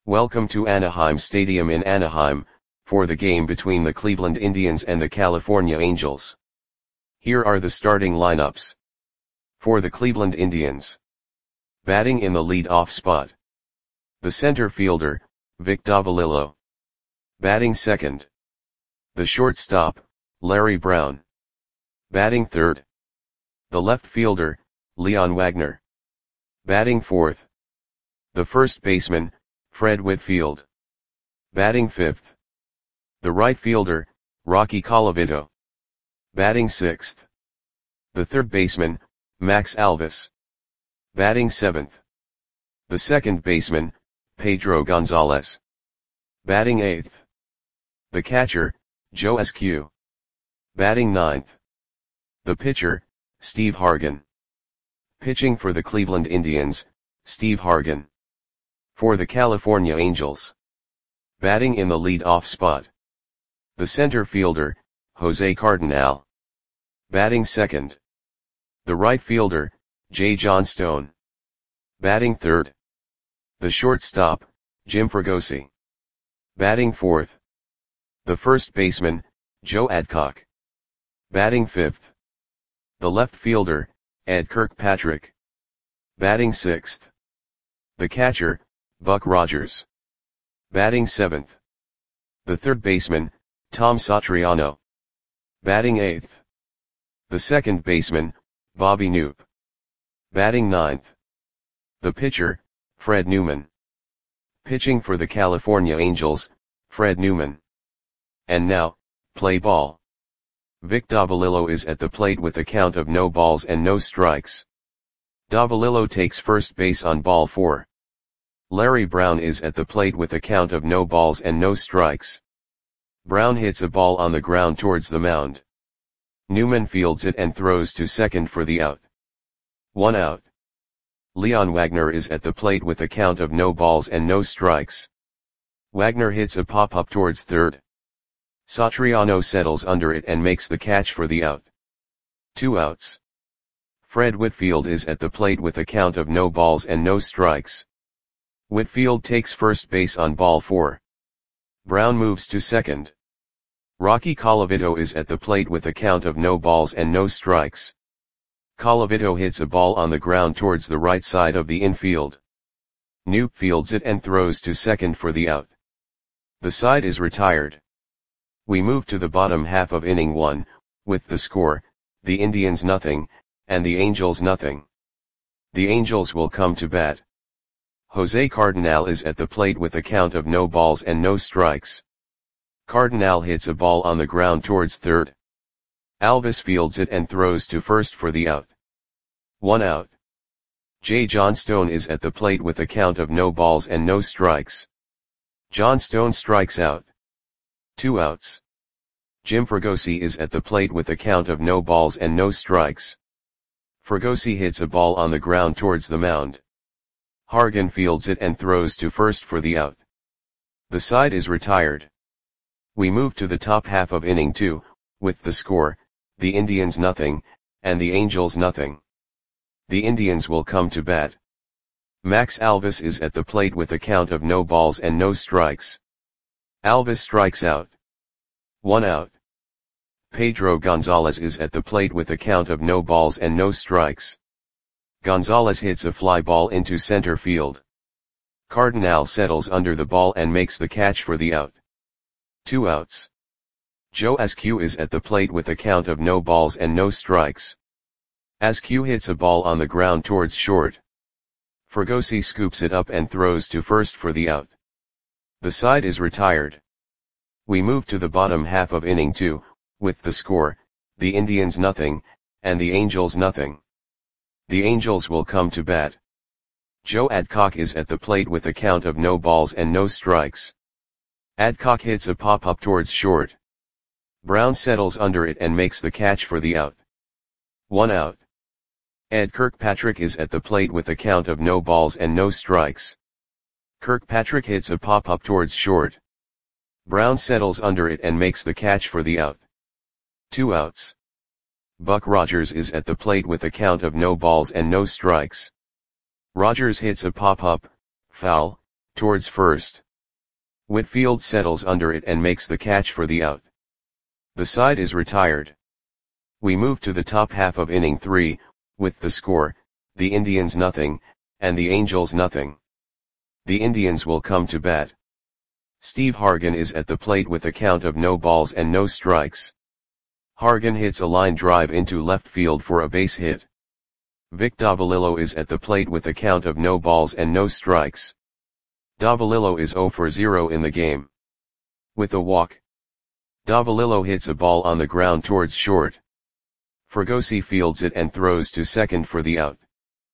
Welcome to Anaheim Stadium in Anaheim, for the game between the Cleveland Indians and the California Angels. Here are the starting lineups. For the Cleveland Indians. Batting in the lead-off spot. The center fielder, Vic Davalillo. Batting second. The shortstop, Larry Brown. Batting third. The left fielder, Leon Wagner. Batting fourth. The first baseman, Fred Whitfield. Batting fifth. The right fielder, Rocky Colavito. Batting sixth. The third baseman, Max Alvis. Batting seventh. The second baseman, Pedro Gonzalez. Batting eighth. The catcher, Joe Eskew. Batting ninth. The pitcher, Steve Hargan. Pitching for the Cleveland Indians, Steve Hargan. For the California Angels. Batting in the lead-off spot. The center fielder, Jose Cardinal. Batting second. The right fielder, Jay Johnstone. Batting third. The shortstop, Jim Fregosi. Batting fourth. The first baseman, Joe Adcock. Batting fifth. The left fielder, Ed Kirkpatrick. Batting sixth. The catcher, Buck Rogers. Batting seventh. The third baseman, Tom Satriano. Batting eighth. The second baseman, Bobby Knoop. Batting ninth. The pitcher, Fred Newman. Pitching for the California Angels, Fred Newman. And now, play ball. Vic Davalillo is at the plate with a count of no balls and no strikes. Davalillo takes first base on ball 4. Larry Brown is at the plate with a count of no balls and no strikes. Brown hits a ball on the ground towards the mound. Newman fields it and throws to second for the out. 1 out. Leon Wagner is at the plate with a count of no balls and no strikes. Wagner hits a pop-up towards third. Satriano settles under it and makes the catch for the out. 2 outs. Fred Whitfield is at the plate with a count of no balls and no strikes. Whitfield takes first base on ball 4. Brown moves to second. Rocky Colavito is at the plate with a count of no balls and no strikes. Colavito hits a ball on the ground towards the right side of the infield. Knoop fields it and throws to second for the out. The side is retired. We move to the bottom half of inning 1, with the score, the Indians nothing, and the Angels nothing. The Angels will come to bat. Jose Cardinal is at the plate with a count of no balls and no strikes. Cardinal hits a ball on the ground towards third. Alvis fields it and throws to first for the out. 1 out. Jay Johnstone is at the plate with a count of no balls and no strikes. Johnstone strikes out. 2 outs. Jim Fregosi is at the plate with a count of no balls and no strikes. Fregosi hits a ball on the ground towards the mound. Hargan fields it and throws to first for the out. The side is retired. We move to the top half of inning 2, with the score, the Indians nothing, and the Angels nothing. The Indians will come to bat. Max Alvis is at the plate with a count of no balls and no strikes. Alvis strikes out. 1 out. Pedro Gonzalez is at the plate with a count of no balls and no strikes. Gonzalez hits a fly ball into center field. Cardinal settles under the ball and makes the catch for the out. 2 outs. Joe Eskew is at the plate with a count of no balls and no strikes. Eskew hits a ball on the ground towards short. Fregosi scoops it up and throws to first for the out. The side is retired. We move to the bottom half of inning 2, with the score, the Indians nothing, and the Angels nothing. The Angels will come to bat. Joe Adcock is at the plate with a count of no balls and no strikes. Adcock hits a pop-up towards short. Brown settles under it and makes the catch for the out. 1 out. Ed Kirkpatrick is at the plate with a count of no balls and no strikes. Kirkpatrick hits a pop-up towards short. Brown settles under it and makes the catch for the out. 2 outs. Buck Rogers is at the plate with a count of no balls and no strikes. Rogers hits a pop-up, foul, towards first. Whitfield settles under it and makes the catch for the out. The side is retired. We move to the top half of inning 3, with the score, the Indians nothing, and the Angels nothing. The Indians will come to bat. Steve Hargan is at the plate with a count of no balls and no strikes. Hargan hits a line drive into left field for a base hit. Vic Davalillo is at the plate with a count of no balls and no strikes. Davalillo is 0 for 0 in the game. With a walk, Davalillo hits a ball on the ground towards short. Fregosi fields it and throws to second for the out.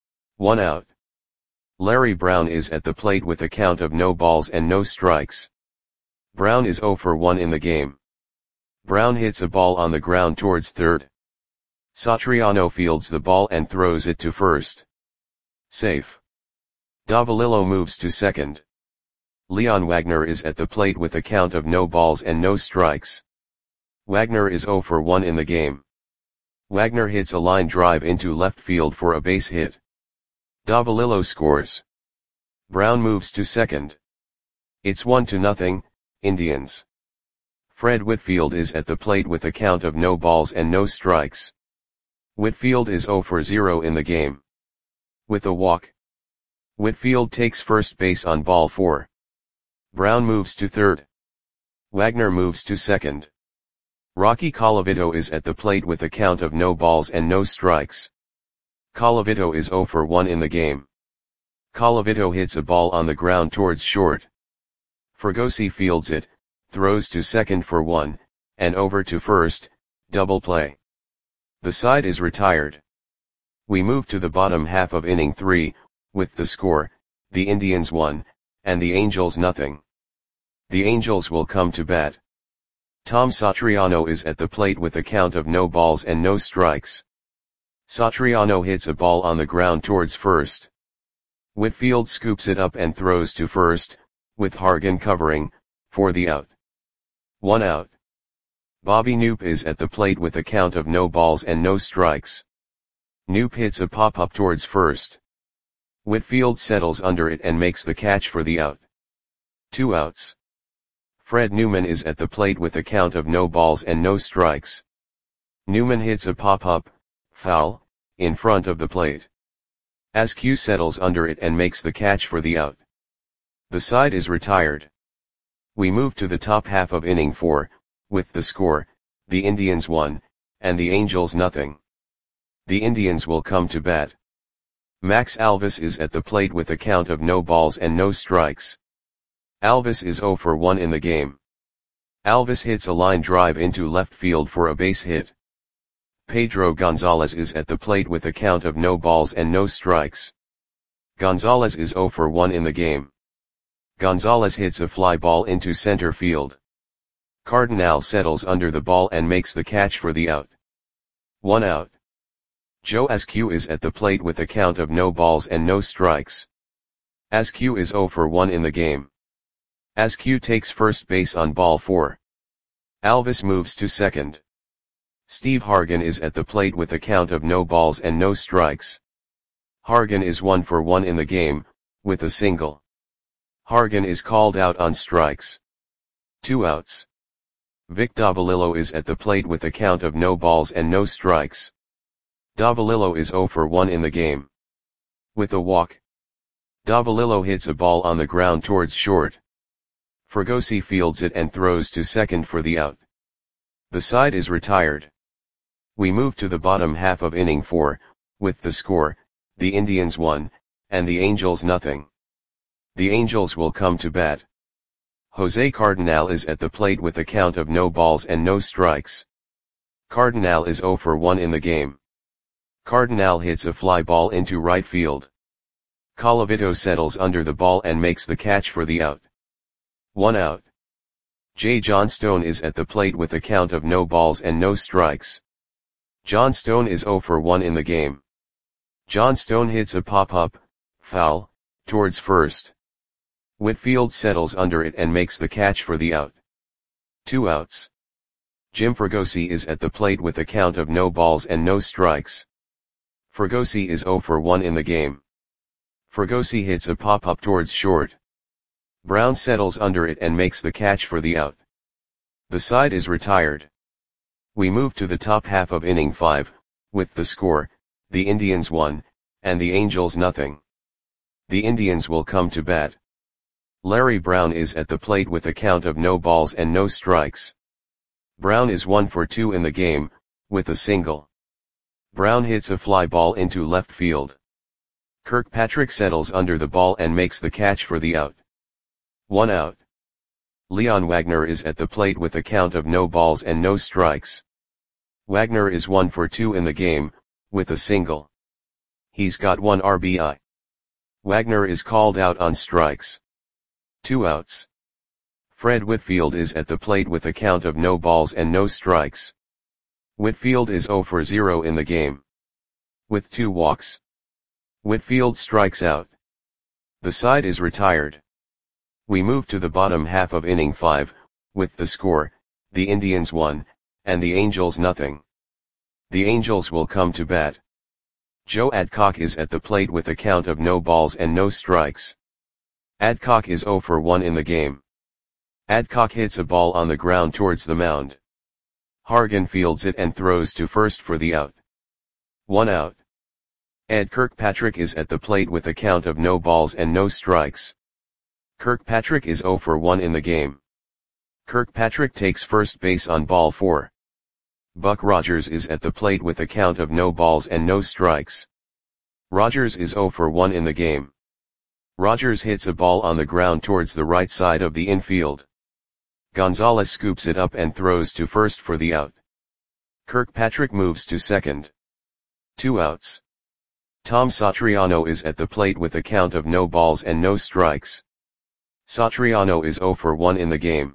1 out. Larry Brown is at the plate with a count of no balls and no strikes. Brown is 0 for 1 in the game. Brown hits a ball on the ground towards third. Satriano fields the ball and throws it to first. Safe. Davalillo moves to second. Leon Wagner is at the plate with a count of no balls and no strikes. Wagner is 0 for 1 in the game. Wagner hits a line drive into left field for a base hit. Davalillo scores. Brown moves to second. It's 1-0, Indians. Fred Whitfield is at the plate with a count of no balls and no strikes. Whitfield is 0 for 0 in the game. With a walk, Whitfield takes first base on ball 4. Brown moves to third. Wagner moves to second. Rocky Colavito is at the plate with a count of no balls and no strikes. Colavito is 0 for 1 in the game. Colavito hits a ball on the ground towards short. Fregosi fields it, throws to second for 1, and over to first, double play. The side is retired. We move to the bottom half of inning 3, with the score, the Indians 1, and the Angels nothing. The Angels will come to bat. Tom Satriano is at the plate with a count of no balls and no strikes. Satriano hits a ball on the ground towards first. Whitfield scoops it up and throws to first, with Hargan covering, for the out. 1 out. Bobby Knoop is at the plate with a count of no balls and no strikes. Knoop hits a pop-up towards first. Whitfield settles under it and makes the catch for the out. 2 outs. Fred Newman is at the plate with a count of no balls and no strikes. Newman hits a pop-up, foul, in front of the plate. Askew settles under it and makes the catch for the out. The side is retired. We move to the top half of inning 4, with the score, the Indians 1, and the Angels nothing. The Indians will come to bat. Max Alvis is at the plate with a count of no balls and no strikes. Alvis is 0 for 1 in the game. Alvis hits a line drive into left field for a base hit. Pedro Gonzalez is at the plate with a count of no balls and no strikes. Gonzalez is 0 for 1 in the game. Gonzalez hits a fly ball into center field. Cardinal settles under the ball and makes the catch for the out. 1 out. Joe Askew is at the plate with a count of no balls and no strikes. Askew is 0 for 1 in the game. Askew takes first base on ball 4. Alvis moves to second. Steve Hargan is at the plate with a count of no balls and no strikes. Hargan is 1 for 1 in the game, with a single. Hargan is called out on strikes. 2 outs. Vic Davalillo is at the plate with a count of no balls and no strikes. Davalillo is 0 for 1 in the game. With a walk, Davalillo hits a ball on the ground towards short. Fregosi fields it and throws to second for the out. The side is retired. We move to the bottom half of inning 4, with the score, the Indians 1, and the Angels nothing. The Angels will come to bat. Jose Cardinal is at the plate with a count of no balls and no strikes. Cardinal is 0 for 1 in the game. Cardinal hits a fly ball into right field. Colavito settles under the ball and makes the catch for the out. 1 out. J. Johnstone is at the plate with a count of no balls and no strikes. Johnstone is 0 for 1 in the game. Johnstone hits a pop-up, foul, towards first. Whitfield settles under it and makes the catch for the out. 2 outs. Jim Fregosi is at the plate with a count of no balls and no strikes. Fregosi is 0 for 1 in the game. Fregosi hits a pop-up towards short. Brown settles under it and makes the catch for the out. The side is retired. We move to the top half of inning 5, with the score, the Indians 1, and the Angels nothing. The Indians will come to bat. Larry Brown is at the plate with a count of no balls and no strikes. Brown is 1 for 2 in the game, with a single. Brown hits a fly ball into left field. Kirkpatrick settles under the ball and makes the catch for the out. 1 out. Leon Wagner is at the plate with a count of no balls and no strikes. Wagner is 1 for 2 in the game, with a single. He's got 1 RBI. Wagner is called out on strikes. 2 outs. Fred Whitfield is at the plate with a count of no balls and no strikes. Whitfield is 0 for 0 in the game. With 2 walks. Whitfield strikes out. The side is retired. We move to the bottom half of inning 5, with the score, the Indians 1, and the Angels nothing. The Angels will come to bat. Joe Adcock is at the plate with a count of no balls and no strikes. Adcock is 0 for 1 in the game. Adcock hits a ball on the ground towards the mound. Hargan fields it and throws to first for the out. 1 out. Ed Kirkpatrick is at the plate with a count of no balls and no strikes. Kirkpatrick is 0 for 1 in the game. Kirkpatrick takes first base on ball 4. Buck Rogers is at the plate with a count of no balls and no strikes. Rogers is 0 for 1 in the game. Rogers hits a ball on the ground towards the right side of the infield. Gonzalez scoops it up and throws to first for the out. Kirkpatrick moves to second. 2 outs. Tom Satriano is at the plate with a count of no balls and no strikes. Satriano is 0 for 1 in the game.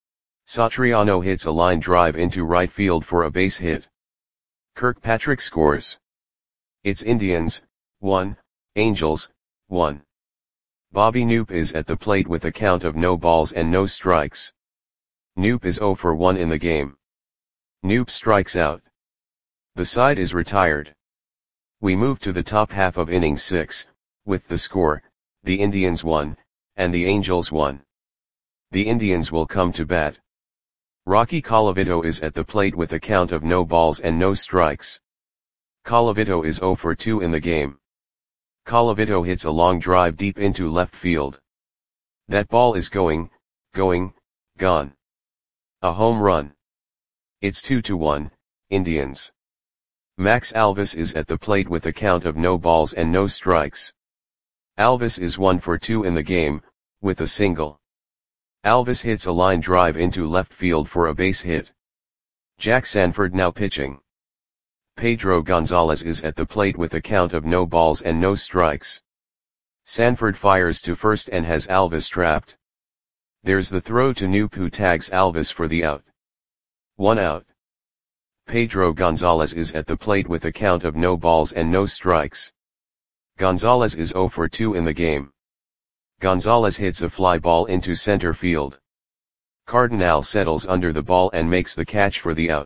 Satriano hits a line drive into right field for a base hit. Kirkpatrick scores. It's Indians, 1, Angels, 1. Bobby Knoop is at the plate with a count of no balls and no strikes. Knoop is 0 for 1 in the game. Knoop strikes out. The side is retired. We move to the top half of inning 6, with the score, the Indians 1, and the Angels 1. The Indians will come to bat. Rocky Colavito is at the plate with a count of no balls and no strikes. Colavito is 0 for 2 in the game. Colavito hits a long drive deep into left field. That ball is going, gone. A home run. It's 2-1, Indians. Max Alvis is at the plate with a count of no balls and no strikes. Alvis is 1 for 2 in the game, with a single. Alvis hits a line drive into left field for a base hit. Jack Sanford now pitching. Pedro Gonzalez is at the plate with a count of no balls and no strikes. Sanford fires to first and has Alvis trapped. There's the throw to Knoop, who tags Alvis for the out. 1 out. Pedro Gonzalez is at the plate with a count of no balls and no strikes. Gonzalez is 0 for 2 in the game. Gonzalez hits a fly ball into center field. Cardinal settles under the ball and makes the catch for the out.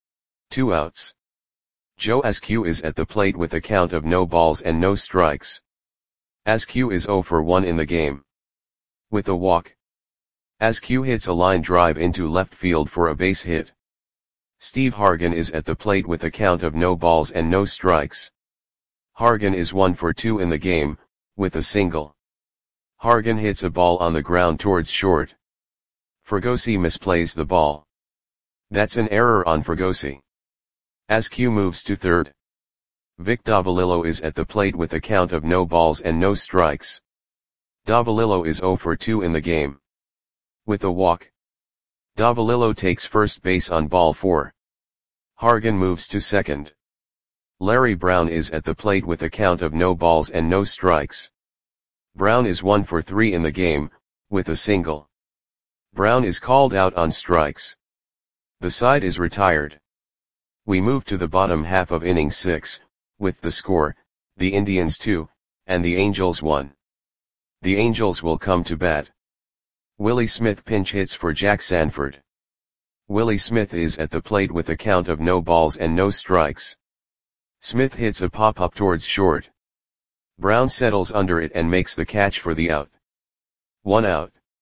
2 outs. Joe Askew is at the plate with a count of no balls and no strikes. Askew is 0 for 1 in the game. With a walk. Askew hits a line drive into left field for a base hit. Steve Hargan is at the plate with a count of no balls and no strikes. Hargan is 1 for 2 in the game, with a single. Hargan hits a ball on the ground towards short. Fregosi misplays the ball. That's an error on Fregosi. Askew moves to third. Vic Davalillo is at the plate with a count of no balls and no strikes. Davalillo is 0 for 2 in the game. With a walk. Davalillo takes first base on ball 4. Hargan moves to second. Larry Brown is at the plate with a count of no balls and no strikes. Brown is 1 for 3 in the game, with a single. Brown is called out on strikes. The side is retired. We move to the bottom half of inning 6, with the score, the Indians 2, and the Angels 1. The Angels will come to bat. Willie Smith pinch hits for Jack Sanford. Willie Smith is at the plate with a count of no balls and no strikes. Smith hits a pop-up towards short. Brown settles under it and makes the catch for the out. 1 out.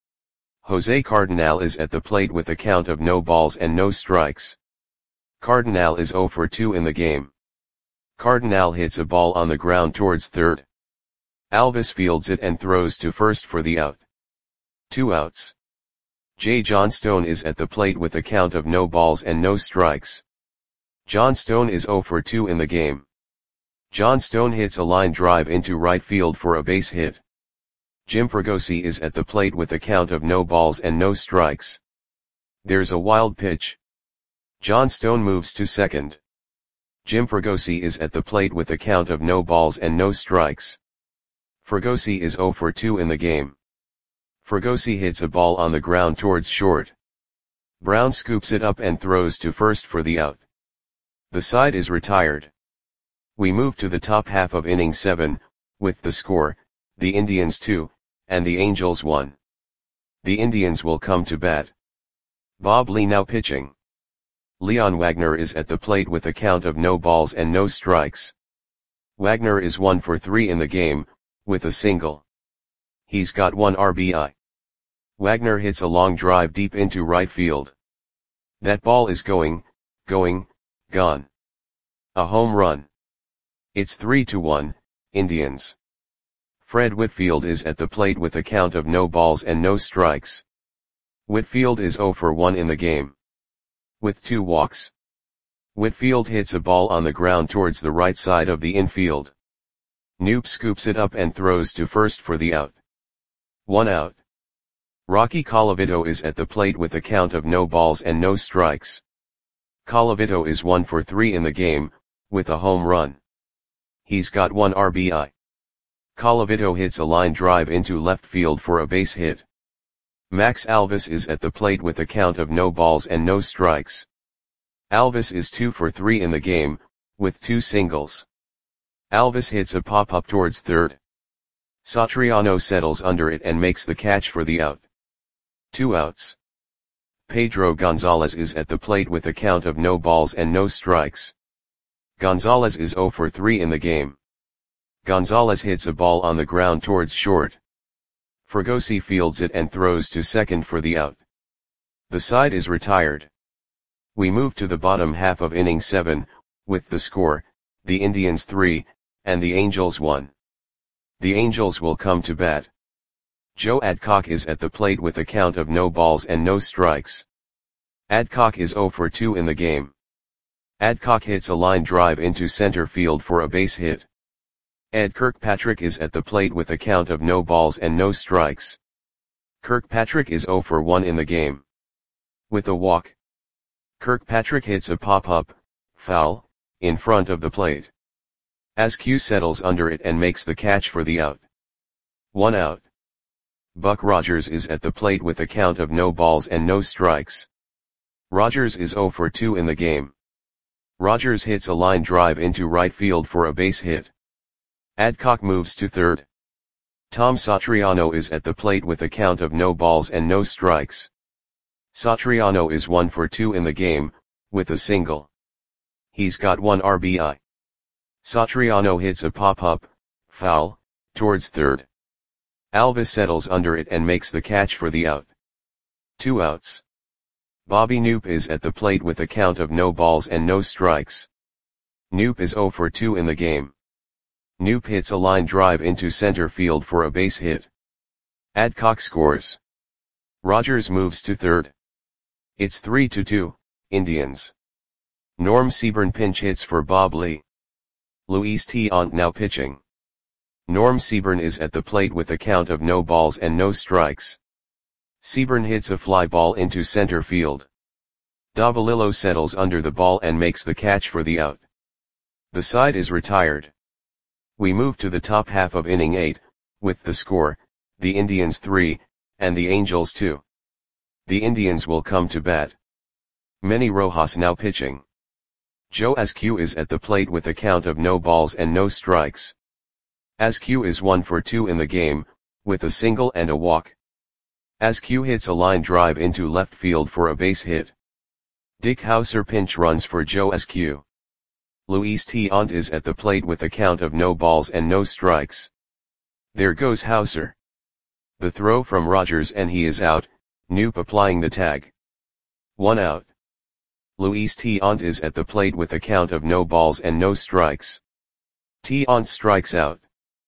Jose Cardenal is at the plate with a count of no balls and no strikes. Cardenal is 0 for 2 in the game. Cardenal hits a ball on the ground towards third. Alvis fields it and throws to first for the out. 2 outs. J. Johnstone is at the plate with a count of no balls and no strikes. Johnstone is 0 for 2 in the game. Johnstone hits a line drive into right field for a base hit. Jim Fregosi is at the plate with a count of no balls and no strikes. There's a wild pitch. Johnstone moves to second. Jim Fregosi is at the plate with a count of no balls and no strikes. Fregosi is 0 for 2 in the game. Fregosi hits a ball on the ground towards short. Brown scoops it up and throws to first for the out. The side is retired. We move to the top half of inning 7, with the score, the Indians 2, and the Angels 1. The Indians will come to bat. Bob Lee now pitching. Leon Wagner is at the plate with a count of no balls and no strikes. Wagner is 1 for 3 in the game, with a single. He's got 1 RBI. Wagner hits a long drive deep into right field. That ball is gone. A home run. It's 3-1, Indians. Fred Whitfield is at the plate with a count of no balls and no strikes. Whitfield is 0 for 1 in the game. With 2 walks. Whitfield hits a ball on the ground towards the right side of the infield. Knoop scoops it up and throws to first for the out. 1 out. Rocky Colavito is at the plate with a count of no balls and no strikes. Colavito is 1 for 3 in the game, with a home run. He's got 1 RBI. Colavito hits a line drive into left field for a base hit. Max Alvis is at the plate with a count of no balls and no strikes. Alvis is 2 for 3 in the game, with 2 singles. Alvis hits a pop-up towards third. Satriano settles under it and makes the catch for the out. 2 outs. Pedro Gonzalez is at the plate with a count of no balls and no strikes. Gonzalez is 0 for 3 in the game. Gonzalez hits a ball on the ground towards short. Fregosi fields it and throws to second for the out. The side is retired. We move to the bottom half of inning 7, with the score, the Indians 3, and the Angels 1. The Angels will come to bat. Joe Adcock is at the plate with a count of no balls and no strikes. Adcock is 0 for 2 in the game. Adcock hits a line drive into center field for a base hit. Ed Kirkpatrick is at the plate with a count of no balls and no strikes. Kirkpatrick is 0 for 1 in the game. With a walk. Kirkpatrick hits a pop-up, foul, in front of the plate. Askew settles under it and makes the catch for the out. 1 out. Buck Rogers is at the plate with a count of no balls and no strikes. Rogers is 0 for 2 in the game. Rogers hits a line drive into right field for a base hit. Adcock moves to third. Tom Satriano is at the plate with a count of no balls and no strikes. Satriano is 1 for 2 in the game, with a single. He's got 1 RBI. Satriano hits a pop-up, foul, towards third. Alvis settles under it and makes the catch for the out. 2 outs. Bobby Knoop is at the plate with a count of no balls and no strikes. Knoop is 0 for 2 in the game. Knoop hits a line drive into center field for a base hit. Adcock scores. Rogers moves to third. It's 3-2, Indians. Norm Seaburn pinch hits for Bob Lee. Luis Tiant now pitching. Norm Seaburn is at the plate with a count of no balls and no strikes. Seaburn hits a fly ball into center field. Davalillo settles under the ball and makes the catch for the out. The side is retired. We move to the top half of inning 8, with the score, the Indians 3, and the Angels 2. The Indians will come to bat. Manny Rojas now pitching. Joe Askew is at the plate with a count of no balls and no strikes. Askew is 1 for 2 in the game, with a single and a walk. Askew hits a line drive into left field for a base hit. Dick Hauser pinch runs for Joe Askew. Luis Tiant is at the plate with a count of no balls and no strikes. There goes Hauser. The throw from Rogers and he is out, Noop applying the tag. 1 out. Luis Tiant is at the plate with a count of no balls and no strikes. Tiant strikes out.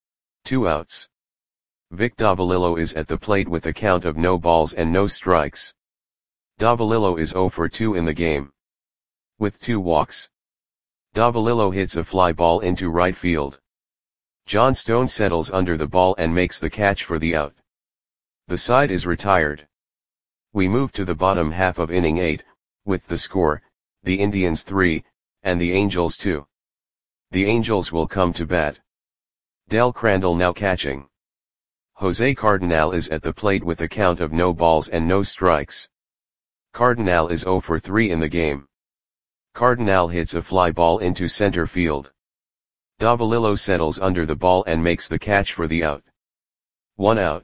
2 outs. Vic Davalillo is at the plate with a count of no balls and no strikes. Davalillo is 0 for 2 in the game. With 2 walks. Davalillo hits a fly ball into right field. John Stone settles under the ball and makes the catch for the out. The side is retired. We move to the bottom half of inning 8, with the score, the Indians 3, and the Angels 2. The Angels will come to bat. Del Crandall now catching. Jose Cardenal is at the plate with a count of no balls and no strikes. Cardenal is 0 for 3 in the game. Cardenal hits a fly ball into center field. Davalillo settles under the ball and makes the catch for the out. 1 out.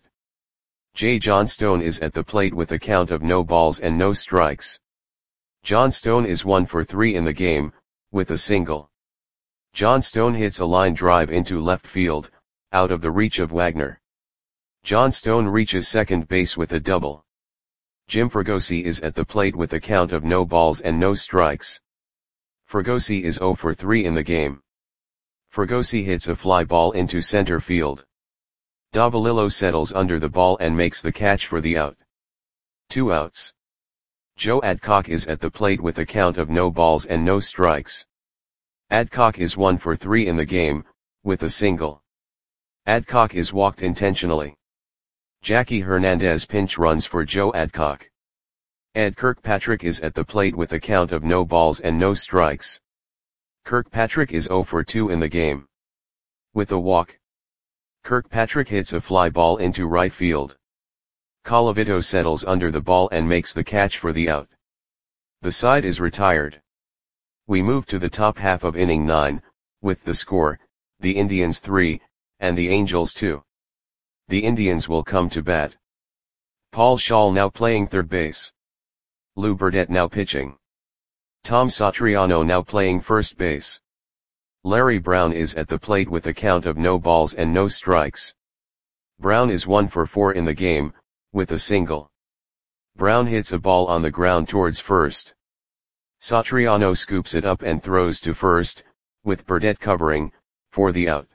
J. John Stone is at the plate with a count of no balls and no strikes. John Stone is 1 for 3 in the game, with a single. John Stone hits a line drive into left field, out of the reach of Wagner. John Stone reaches second base with a double. Jim Fregosi is at the plate with a count of no balls and no strikes. Fregosi is 0 for 3 in the game. Fregosi hits a fly ball into center field. Davalillo settles under the ball and makes the catch for the out. 2 outs. Joe Adcock is at the plate with a count of no balls and no strikes. Adcock is 1 for 3 in the game, with a single. Adcock is walked intentionally. Jackie Hernandez pinch runs for Joe Adcock. Ed Kirkpatrick is at the plate with a count of no balls and no strikes. Kirkpatrick is 0 for 2 in the game. With a walk. Kirkpatrick hits a fly ball into right field. Colavito settles under the ball and makes the catch for the out. The side is retired. We move to the top half of inning 9, with the score, the Indians 3, and the Angels 2. The Indians will come to bat. Paul Schall now playing third base. Lou Burdett now pitching. Tom Satriano now playing first base. Larry Brown is at the plate with a count of no balls and no strikes. Brown is 1 for 4 in the game, with a single. Brown hits a ball on the ground towards first. Satriano scoops it up and throws to first, with Burdett covering, for the out.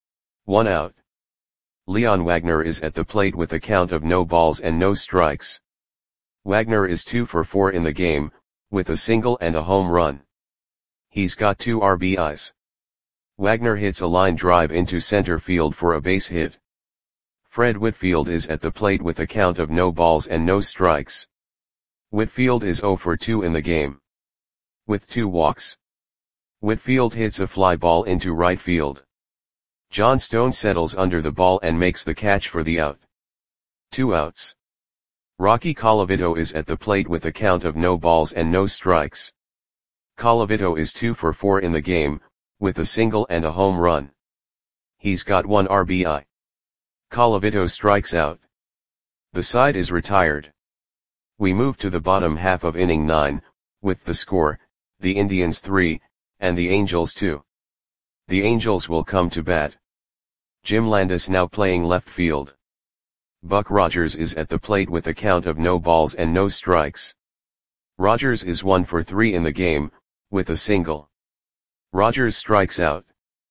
1 out. Leon Wagner is at the plate with a count of no balls and no strikes. Wagner is 2 for 4 in the game, with a single and a home run. He's got 2 RBIs. Wagner hits a line drive into center field for a base hit. Fred Whitfield is at the plate with a count of no balls and no strikes. Whitfield is 0 for 2 in the game. With 2 walks. Whitfield hits a fly ball into right field. John Stone settles under the ball and makes the catch for the out. 2 outs. Rocky Colavito is at the plate with a count of no balls and no strikes. Colavito is 2 for 4 in the game, with a single and a home run. He's got 1 RBI. Colavito strikes out. The side is retired. We move to the bottom half of inning 9, with the score, the Indians 3, and the Angels 2. The Angels will come to bat. Jim Landis now playing left field. Buck Rogers is at the plate with a count of no balls and no strikes. Rogers is 1 for 3 in the game, with a single. Rogers strikes out.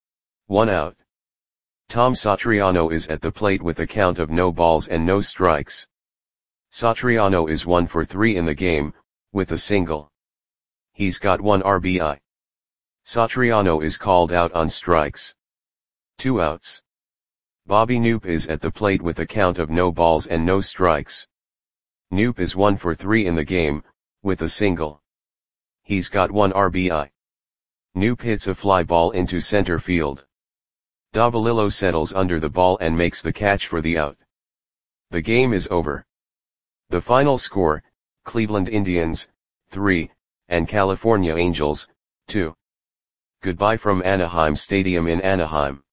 1 out. Tom Satriano is at the plate with a count of no balls and no strikes. Satriano is 1 for 3 in the game, with a single. He's got 1 RBI. Satriano is called out on strikes. 2 outs. Bobby Noop is at the plate with a count of no balls and no strikes. Noop is 1 for 3 in the game, with a single. He's got 1 RBI. Noop hits a fly ball into center field. Davalillo settles under the ball and makes the catch for the out. The game is over. The final score, Cleveland Indians, 3, and California Angels, 2. Goodbye from Anaheim Stadium in Anaheim.